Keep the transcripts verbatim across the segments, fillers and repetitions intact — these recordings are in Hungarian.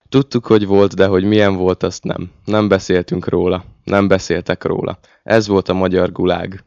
Tudtuk, hogy volt, de hogy milyen volt, azt nem. Nem beszéltünk róla. Nem beszéltek róla. Ez volt a magyar gulág.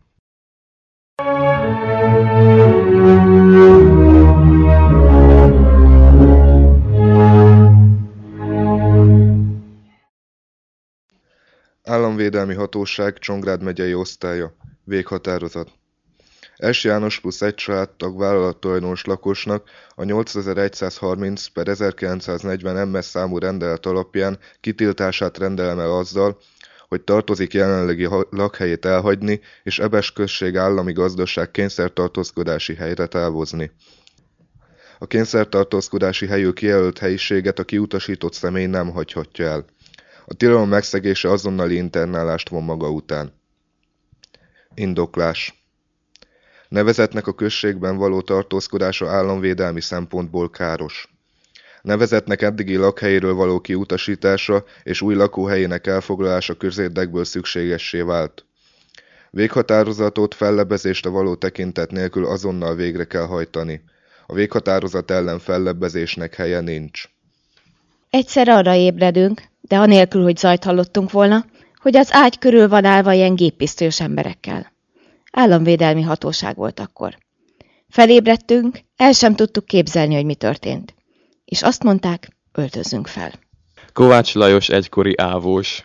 Államvédelmi Hatóság Csongrád megyei osztálya. Véghatározat. S. János plusz egy családtag vállalattulajdonos lakosnak a nyolcezer-százharminc per ezerkilencszáznegyven em es számú rendelet alapján kitiltását rendelem el azzal, hogy tartozik jelenlegi lakhelyét elhagyni és Ebes község állami gazdaság kényszertartózkodási helyre távozni. A kényszertartózkodási helyül kijelölt helyiséget a kiutasított személy nem hagyhatja el. A tilalom megszegése azonnali internálást von maga után. Indoklás. Nevezettnek a községben való tartózkodása államvédelmi szempontból káros. Nevezettnek eddigi lakhelyéről való kiutasítása és új lakóhelyének elfoglalása közérdekből szükségessé vált. Véghatározatot fellebbezésre való tekintet nélkül azonnal végre kell hajtani. A véghatározat ellen fellebbezésnek helye nincs. Egyszer arra ébredünk, de anélkül, hogy zajt hallottunk volna, hogy az ágy körül van állva ilyen géppisztolyos emberekkel. Államvédelmi hatóság volt akkor. Felébredtünk, el sem tudtuk képzelni, hogy mi történt. És azt mondták, öltözzünk fel. Kovács Lajos egykori ávós.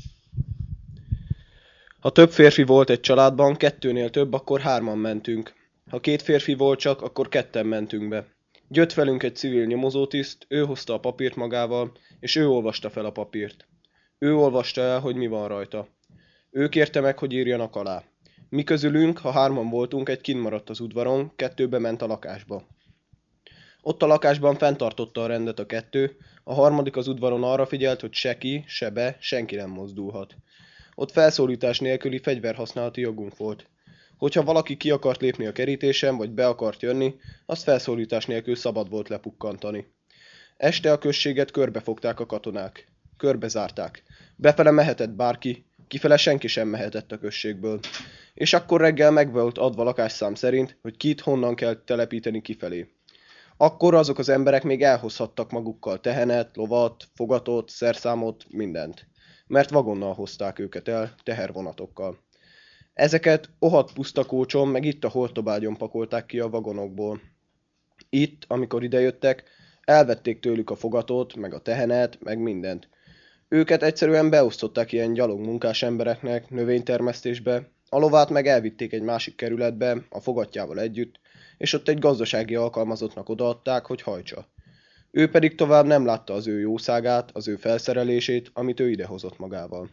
Ha több férfi volt egy családban, kettőnél több, akkor hárman mentünk. Ha két férfi volt csak, akkor ketten mentünk be. Jött velünk egy civil nyomozótiszt, ő hozta a papírt magával, és ő olvasta fel a papírt. Ő olvasta el, hogy mi van rajta. Ő kérte meg, hogy írjanak alá. Mi közülünk, ha hárman voltunk, egy kint maradt az udvaron, kettőbe ment a lakásba. Ott a lakásban fenntartotta a rendet a kettő, a harmadik az udvaron arra figyelt, hogy se ki, se be, senki nem mozdulhat. Ott felszólítás nélküli fegyverhasználati jogunk volt. Hogyha valaki ki akart lépni a kerítésen, vagy be akart jönni, azt felszólítás nélkül szabad volt lepukkantani. Este a községet körbefogták a katonák. Körbezárták. Befele mehetett bárki, kifele senki sem mehetett a községből. És akkor reggel meg volt adva lakásszám szerint, hogy kit honnan kell telepíteni kifelé. Akkor azok az emberek még elhozhattak magukkal tehenet, lovat, fogatot, szerszámot, mindent. Mert vagonnal hozták őket el, tehervonatokkal. Ezeket ohadt pusztakócson, meg itt a Hortobágyon pakolták ki a vagonokból. Itt, amikor idejöttek, elvették tőlük a fogatot, meg a tehenet, meg mindent. Őket egyszerűen beosztották ilyen gyalogmunkás embereknek, növénytermesztésbe, a lovát meg elvitték egy másik kerületbe, a fogatjával együtt, és ott egy gazdasági alkalmazottnak odaadták, hogy hajtsa. Ő pedig tovább nem látta az ő jószágát, az ő felszerelését, amit ő idehozott magával.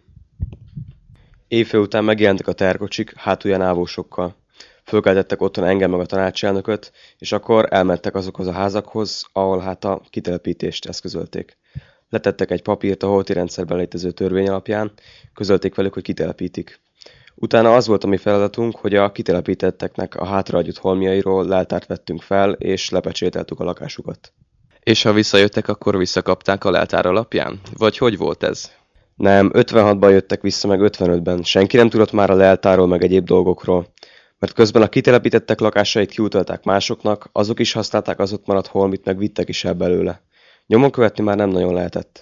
Éjfél után megjelentek a terkocsik, hátulján ávósokkal. Fölkeltettek otthon engem meg a tanácselnököt, és akkor elmentek azokhoz a házakhoz, ahol hát a kitelepítést eszközölték. Letettek egy papírt a holti rendszerben létező törvény alapján, közölték velük, hogy kitelepítik. Utána az volt a mi feladatunk, hogy a kitelepítetteknek a hátrahagyott holmiairól leltárt vettünk fel, és lepecsételtük a lakásukat. És ha visszajöttek, akkor visszakapták a leltár alapján? Vagy hogy volt ez? Nem, ötvenhatban jöttek vissza, meg ötvenötben. Senki nem tudott már a leltárról, meg egyéb dolgokról. Mert közben a kitelepítettek lakásait kiutalták másoknak, azok is használták az ott maradt holmit, meg vittek is el belőle. Nyomon követni már nem nagyon lehetett.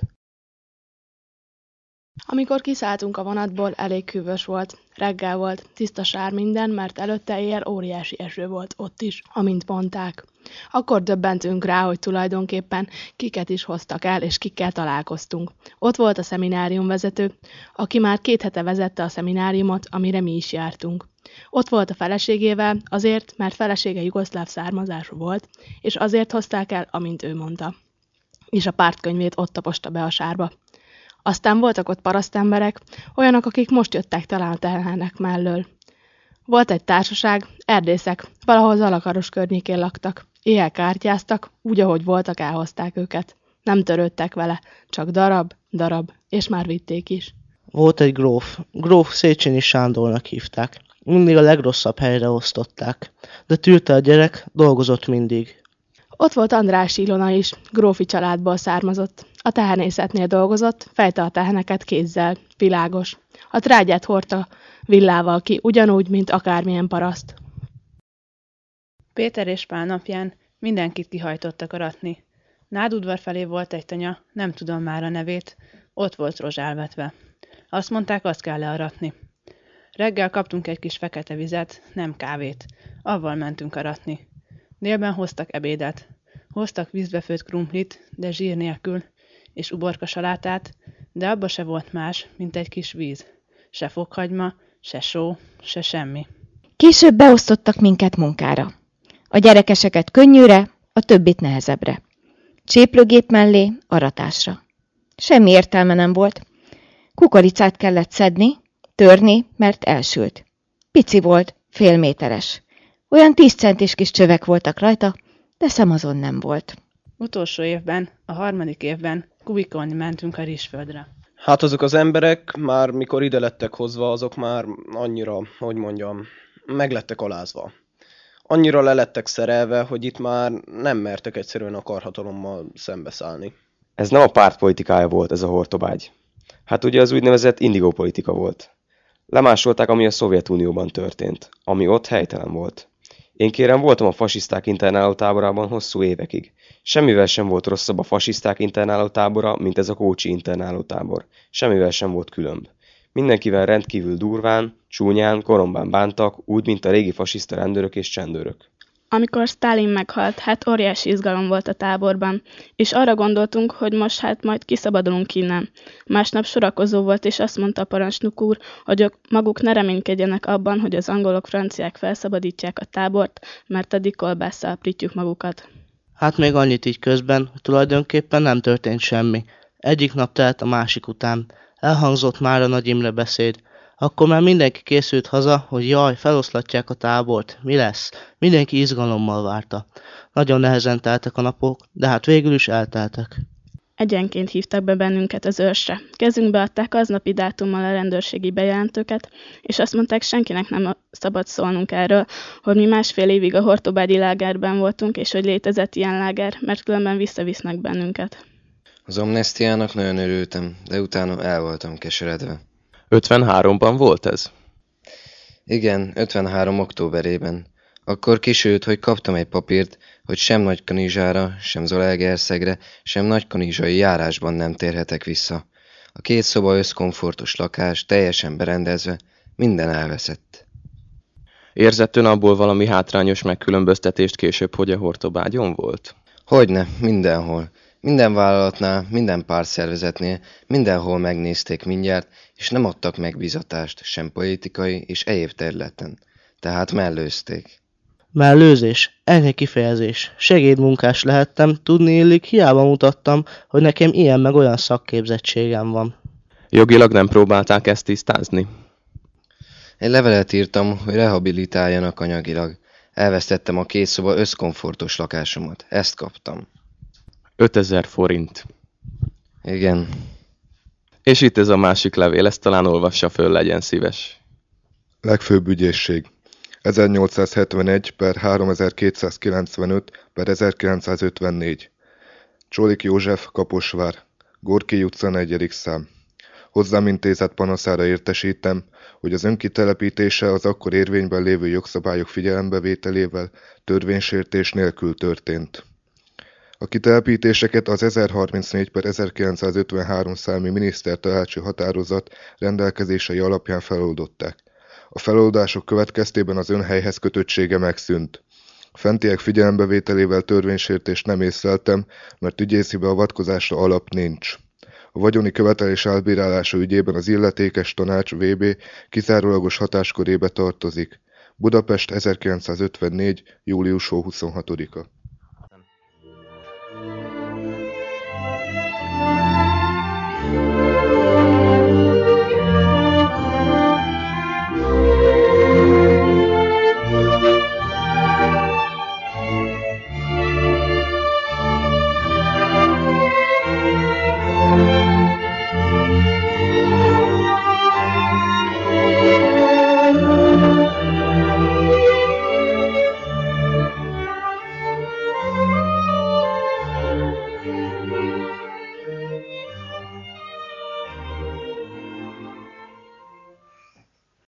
Amikor kiszálltunk a vonatból, elég hűvös volt. Reggel volt, tiszta sár minden, mert előtte éjjel óriási eső volt ott is, amint mondták. Akkor döbbentünk rá, hogy tulajdonképpen kiket is hoztak el, és kikkel találkoztunk. Ott volt a szemináriumvezető, aki már két hete vezette a szemináriumot, amire mi is jártunk. Ott volt a feleségével, azért, mert felesége jugoszláv származású volt, és azért hozták el, amint ő mondta. És a pártkönyvét ott taposta be a sárba. Aztán voltak ott parasztemberek, olyanok, akik most jöttek talán a tehenek mellől. Volt egy társaság, erdészek, valahol Zalakaros környékén laktak. Éjjel kártyáztak, úgy, ahogy voltak, elhozták őket. Nem törődtek vele, csak darab, darab, és már vitték is. Volt egy gróf, gróf Széchenyi Sándornak hívták. Mindig a legrosszabb helyre osztották, de tűrte a gyerek, dolgozott mindig. Ott volt András Ilona is, grófi családból származott. A tehenészetnél dolgozott, fejte a teheneket kézzel, világos. A trágyát hordta villával ki, ugyanúgy, mint akármilyen paraszt. Péter és Pál napján mindenkit kihajtottak aratni. Nádudvar felé volt egy tanya, nem tudom már a nevét, ott volt rozs elvetve. Azt mondták, azt kell learatni. Reggel kaptunk egy kis fekete vizet, nem kávét. Avval mentünk aratni. Délben hoztak ebédet. Hoztak vízbefőtt krumplit, de zsír nélkül, és uborka salátát, de abba se volt más, mint egy kis víz. Se fokhagyma, se só, se semmi. Később beosztottak minket munkára. A gyerekeseket könnyűre, a többit nehezebbre. Cséplőgép mellé, aratásra. Semmi értelme nem volt. Kukoricát kellett szedni, törni, mert elsült. Pici volt, félméteres. Olyan tíz centis kis csövek voltak rajta, de szem azon nem volt. Utolsó évben, a harmadik évben kubikolni mentünk a rizsföldre. Hát azok az emberek már mikor ide lettek hozva, azok már annyira, hogy mondjam, meg lettek alázva. Annyira le lettek szerelve, hogy itt már nem mertek egyszerűen a karhatalommal szembeszállni. Ez nem a párt politikája volt, ez a hortobágy. Hát ugye az úgynevezett indigó politika volt. Lemásolták, ami a Szovjetunióban történt, ami ott helytelen volt. Én kérem, voltam a fasiszták internálótáborában hosszú évekig. Semmivel sem volt rosszabb a fasiszták internálótábora, mint ez a kócsi internálótábor. Semmivel sem volt különb. Mindenkivel rendkívül durván, csúnyán, korombán bántak, úgy, mint a régi fasiszta rendőrök és csendőrök. Amikor Sztálin meghalt, hát óriási izgalom volt a táborban, és arra gondoltunk, hogy most hát majd kiszabadulunk innen. Másnap sorakozó volt, és azt mondta a parancsnok úr, hogy maguk ne reménykedjenek abban, hogy az angolok, franciák felszabadítják a tábort, mert addig kolbásszal aprítjuk magukat. Hát még annyit így közben, hogy tulajdonképpen nem történt semmi. Egyik nap telt a másik után. Elhangzott már a Nagy Imre beszéd. Akkor már mindenki készült haza, hogy jaj, feloszlatják a tábort. Mi lesz? Mindenki izgalommal várta. Nagyon nehezen teltek a napok, de hát végül is elteltek. Egyenként hívtak be bennünket az őrsre. Kezünkbe adták aznapi dátummal a rendőrségi bejelentőket, és azt mondták, senkinek nem szabad szólnunk erről, hogy mi másfél évig a hortobágyi lágerben voltunk, és hogy létezett ilyen láger, mert különben visszavisznek bennünket. Az amnesztiának nagyon örültem, de utána el voltam keseredve. ötvenháromban volt ez? Igen, ötvenhárom októberében. Akkor kisült, hogy kaptam egy papírt, hogy sem Nagykanizsára, sem Zalaegerszegre, sem Nagykanizsai járásban nem térhetek vissza. A két szoba összkomfortos lakás, teljesen berendezve, minden elveszett. Érzett ön abból valami hátrányos megkülönböztetést később, hogy a hortobágyon volt? Hogyne, mindenhol. Minden vállalatnál, minden pártszervezetnél, mindenhol megnézték mindjárt, és nem adtak megbízatást, sem politikai és egyéb területen. Tehát mellőzték. Mellőzés, enyhe kifejezés. Segédmunkás lehettem, tudni illik, hiába mutattam, hogy nekem ilyen meg olyan szakképzettségem van. Jogilag nem próbálták ezt tisztázni? Egy levelet írtam, hogy rehabilitáljanak anyagilag. Elvesztettem a két szoba összkomfortos lakásomat. Ezt kaptam. ötezer forint. Igen. És itt ez a másik levél, ezt talán olvassa föl, legyen szíves. Legfőbb ügyészség. ezernyolcszázhetvenegy per háromezer-kétszázkilencvenöt per ezerkilencszázötvennégy. Csolik József, Kaposvár. Gorki utca, negyedik szám. Hozzám intézett panaszára értesítem, hogy az önkitelepítése az akkor érvényben lévő jogszabályok figyelembevételével törvénysértés nélkül történt. A kitelepítéseket az ezerharmincnégy per ezerkilencszázötvenhárom számi minisztertanácsi határozat rendelkezései alapján feloldották. A feloldások következtében az önhelyhez kötöttsége megszűnt. A fentiek figyelembevételével törvénysértést nem észleltem, mert ügyészi beavatkozásra alap nincs. A vagyoni követelés elbírálása ügyében az illetékes tanács vé bé kizárólagos hatáskörébe tartozik. Budapest, ezerkilencszázötvennégy. július huszonhatodika.